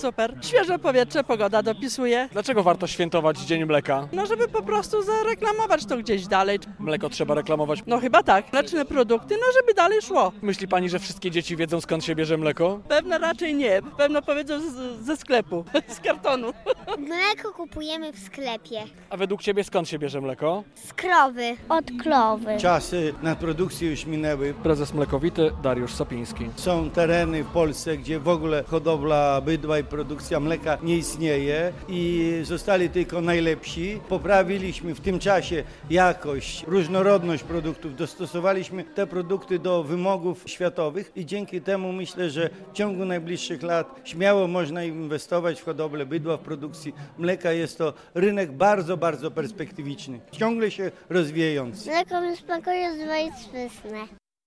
Super. Świeże powietrze, pogoda dopisuje. Dlaczego warto świętować Dzień Mleka? No żeby po prostu zareklamować to gdzieś dalej. Mleko trzeba reklamować. No chyba tak. Mleczne produkty, no żeby dalej szło. Myśli pani, że wszystkie dzieci wiedzą, skąd się bierze mleko? Pewno raczej nie. Pewno powiedzą ze sklepu, z kartonu. Mleko kupujemy w sklepie. A według ciebie skąd się bierze mleko? Z krowy. Od krowy. Czasy nadprodukcji już minęły. Prezes Mlekowity Dariusz Sopiński. Są tereny w Polsce, gdzie w ogóle hodowla bydła i produkcja mleka nie istnieje i zostali tylko najlepsi. Poprawiliśmy w tym czasie jakość, różnorodność produktów, dostosowaliśmy te produkty do wymogów światowych i dzięki temu myślę, że w ciągu najbliższych lat śmiało można inwestować w hodowlę bydła, w produkcji mleka. Jest to rynek bardzo, bardzo perspektywiczny, ciągle się rozwijający. Mleko mi smakuje zwycięstwne.